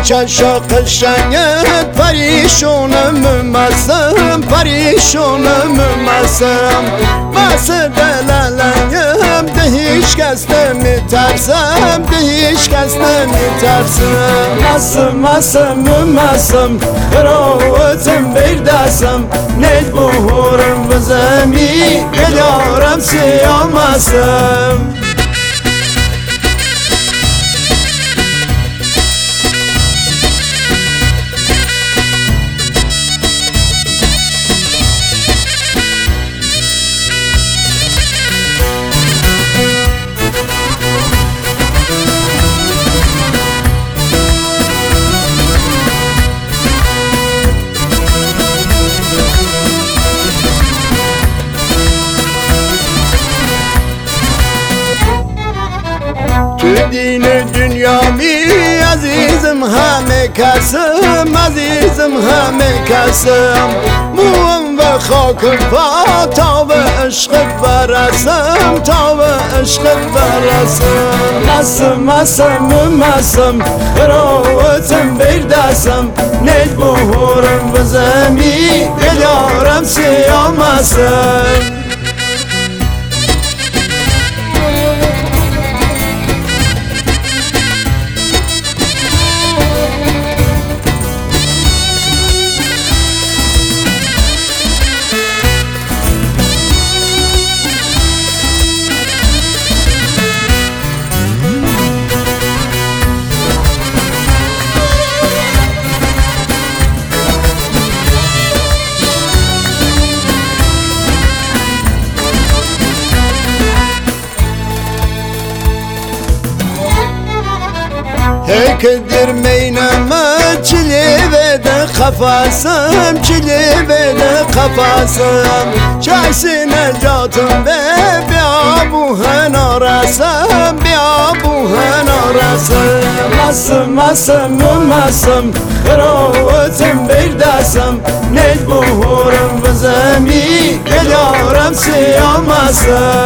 چشا قشنگت پریشونم مستم پریشونم مستم مست دلالنگم ده هیچ کس نمیترسم ده هیچ کس نمیترسم مستم روتم بیردستم نید بهورم و زمی گلیارم سیام مستم تو دین دنیا می عزیزم همه کسم عزیزم همه کسم موم و خاک پا تا به عشق برسم تا به عشق برسم مستم روتم بیردستم نید بهورم و زمی گلیارم سیام مستم هيك درمينا ما تشلي بدا قفاسم تشلي بدا قفاسم شايسي نجاتم بأبوها نرسم بأبوها نرسم مستم روتم بیردستم نید بهورم و زمی گلیارم سیام مستم